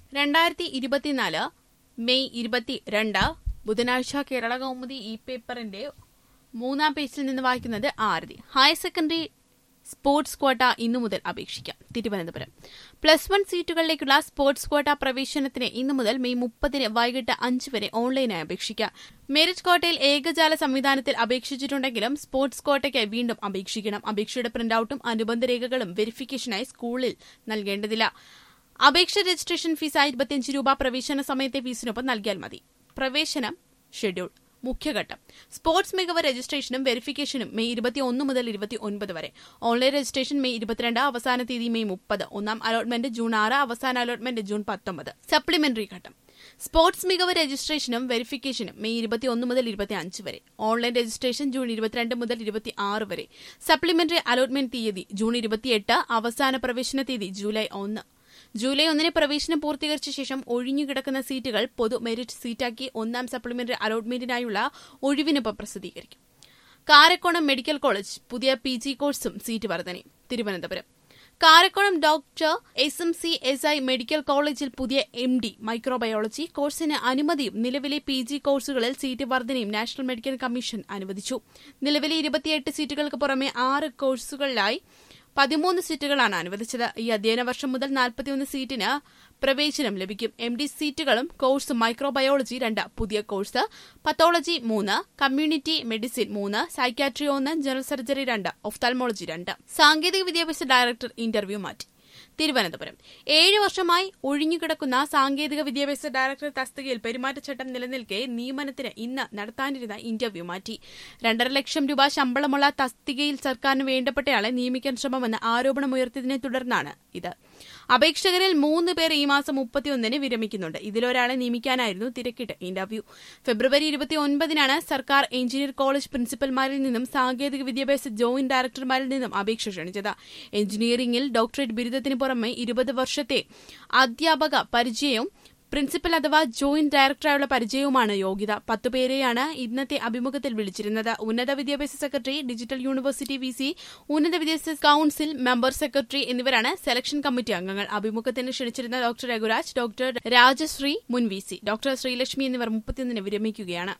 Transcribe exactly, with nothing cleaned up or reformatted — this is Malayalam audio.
രണ്ടായിരത്തി ഇരുപത്തിനാല് മെയ് ഇരുപത്തിരണ്ട് ബുധനാഴ്ച കേരള കൗമുദി ഇ പേപ്പറിന്റെ മൂന്നാം പേജിൽ നിന്ന് വായിക്കുന്നത് Aarathi. Higher secondary sports quota ഇന്നു മുതൽ അപേക്ഷിക്കാം. തിരുവനന്തപുരം പ്ലസ് വൺ സീറ്റുകളിലേക്കുള്ള സ്പോർട്സ് ക്വാട്ട പ്രവേശനത്തിന് ഇന്നു മുതൽ മെയ് മുപ്പതിന് വൈകിട്ട് അഞ്ച് വരെ ഓൺലൈനായി അപേക്ഷിക്കാം. മെറിറ്റ് ക്വാട്ടയിൽ ഏകജാല സംവിധാനത്തിൽ അപേക്ഷിച്ചിട്ടുണ്ടെങ്കിലും സ്പോർട്സ് ക്വാട്ടയ്ക്കായി വീണ്ടും അപേക്ഷിക്കണം. അപേക്ഷയുടെ പ്രിന്റൌട്ടും അനുബന്ധ രേഖകളും വെരിഫിക്കേഷനായി സ്കൂളിൽ നൽകേണ്ടതില്ല. അപേക്ഷ രജിസ്ട്രേഷൻ ഫീസായി ഇരുപത്തിയഞ്ച് രൂപ പ്രവേശന സമയത്തെ ഫീസിനൊപ്പം നൽകിയാൽ മതി. പ്രവേശനം ഷെഡ്യൂൾ മുഖ്യഘട്ടം സ്പോർട്സ് മികവ് രജിസ്ട്രേഷനും വെരിഫിക്കേഷനും മെയ് ഇരുപത്തിയൊന്ന് മുതൽ ഇരുപത്തിയൊൻപത് വരെ. ഓൺലൈൻ രജിസ്ട്രേഷൻ മെയ് ഇരുപത്തിരണ്ട്, അവസാന തീയതി മെയ് മുപ്പത്. ഒന്നാം അലോട്ട്മെന്റ് ജൂൺ ആറ്, അവസാന അലോട്ട്മെന്റ് ജൂൺ പത്തൊമ്പത്. സപ്ലിമെന്ററി ഘട്ടം സ്പോർട്സ് മികവ് രജിസ്ട്രേഷനും വെരിഫിക്കേഷനും മെയ് ഇരുപത്തിയൊന്ന് മുതൽ ഇരുപത്തിയഞ്ച് വരെ. ഓൺലൈൻ രജിസ്ട്രേഷൻ ജൂൺ ഇരുപത്തിരണ്ട് മുതൽ ഇരുപത്തിയാറ് വരെ. സപ്ലിമെന്ററി അലോട്ട്മെന്റ് തീയതി ജൂൺ ഇരുപത്തിയെട്ട്, അവസാന പ്രവേശന തീയതി ജൂലൈ ഒന്ന്. ജൂലൈ ഒന്നിന് പ്രവേശനം പൂർത്തീകരിച്ച ശേഷം ഒഴിഞ്ഞുകിടക്കുന്ന സീറ്റുകൾ പൊതു മെറിറ്റ് സീറ്റാക്കി ഒന്നാം സപ്ലിമെന്ററി അലോട്ട്മെന്റിനായുള്ള ഒഴിവിനൊപ്പം പ്രസിദ്ധീകരിക്കും. കാരക്കോണം മെഡിക്കൽ കോളേജ് പുതിയ പി ജി കോഴ്സും സീറ്റ് വർധനയും. Thiruvananthapuram Karakonam doctor S M C S I medical കോളേജിൽ പുതിയ എം ഡി മൈക്രോബയോളജി കോഴ്സിന് അനുമതിയും നിലവിലെ പി ജി കോഴ്സുകളിൽ സീറ്റ് വർധനയും നാഷണൽ മെഡിക്കൽ കമ്മീഷൻ അനുവദിച്ചു. നിലവിലെ ഇരുപത്തിയെട്ട് സീറ്റുകൾക്ക് പുറമെ ആറ് കോഴ്സുകളിലായി പതിമൂന്ന് സീറ്റുകളാണ് അനുവദിച്ചത്. ഈ അധ്യയന വർഷം മുതൽ നാൽപ്പത്തിയൊന്ന് സീറ്റിന് പ്രവേശനം ലഭിക്കും. എം ഡി സീറ്റുകളും കോഴ്സ് മൈക്രോബയോളജി രണ്ട്, പുതിയ കോഴ്സ് പത്തോളജി മൂന്ന്, കമ്മ്യൂണിറ്റി മെഡിസിൻ മൂന്ന്, സൈക്യാട്രി ഒന്ന്, ജനറൽ സർജറി രണ്ട്, ഒഫ്താൽമോളജി രണ്ട്. സാങ്കേതിക വിദ്യാഭ്യാസ ഡയറക്ടർ ഇന്റർവ്യൂ മാറ്റി. തിരുവനന്തപുരം ഏഴ് വർഷമായി ഒഴിഞ്ഞുകിടക്കുന്ന സാങ്കേതിക വിദ്യാഭ്യാസ ഡയറക്ടർ തസ്തികയിൽ പെരുമാറ്റച്ചട്ടം നിലനിൽക്കെ നിയമനത്തിന് ഇന്ന് നടത്താനിരുന്ന ഇന്റർവ്യൂ മാറ്റി. രണ്ടര ലക്ഷം രൂപ ശമ്പളമുള്ള തസ്തികയിൽ സർക്കാരിന് വേണ്ടപ്പെട്ടയാളെ നിയമിക്കാൻ ശ്രമമെന്ന് ആരോപണമുയർത്തിയതിനെ തുടർന്നാണ് ഇത്. അപേക്ഷകരിൽ മൂന്ന് പേർ ഈ മാസം മുപ്പത്തിയൊന്നിന് വിരമിക്കുന്നുണ്ട്. ഇതിലൊരാളെ നിയമിക്കാനായിരുന്നു തിരക്കിട്ട് ഇന്റർവ്യൂ. ഫെബ്രുവരി ഇരുപത്തിയൊൻപതിനാണ് സർക്കാർ എഞ്ചിനീയർ കോളേജ് പ്രിൻസിപ്പൽമാരിൽ നിന്നും സാങ്കേതിക വിദ്യാഭ്യാസ ജോയിന്റ് ഡയറക്ടർമാരിൽ നിന്നും അപേക്ഷ ക്ഷണിച്ചത്. എഞ്ചിനീയറിംഗിൽ ഡോക്ടറേറ്റ് ബിരുദത്തിന് പുറമെ ഇരുപത് വർഷത്തെ അധ്യാപക പരിചയവും പ്രിൻസിപ്പൽ അഥവാ ജോയിന്റ് ഡയറക്ടറായുള്ള പരിചയവുമാണ് യോഗ്യത. പത്തുപേരെയാണ് ഇന്നത്തെ അഭിമുഖത്തിൽ വിളിച്ചിരുന്നത്. ഉന്നത വിദ്യാഭ്യാസ secretary, digital university V C, ഉന്നത വിദ്യാഭ്യാസ കൌൺസിൽ മെമ്പർ സെക്രട്ടറി എന്നിവരാണ് സെലക്ഷൻ കമ്മിറ്റി അംഗങ്ങൾ. അഭിമുഖത്തിന് ക്ഷണിച്ചിരുന്ന ഡോക്ടർ രഘുരാജ്, ഡോക്ടർ രാജശ്രീ മുൻ വി സി, ഡോക്ടർ ശ്രീലക്ഷ്മി എന്നിവർ മുപ്പത്തിയൊന്നിന് വിരമിക്കുകയാണ്.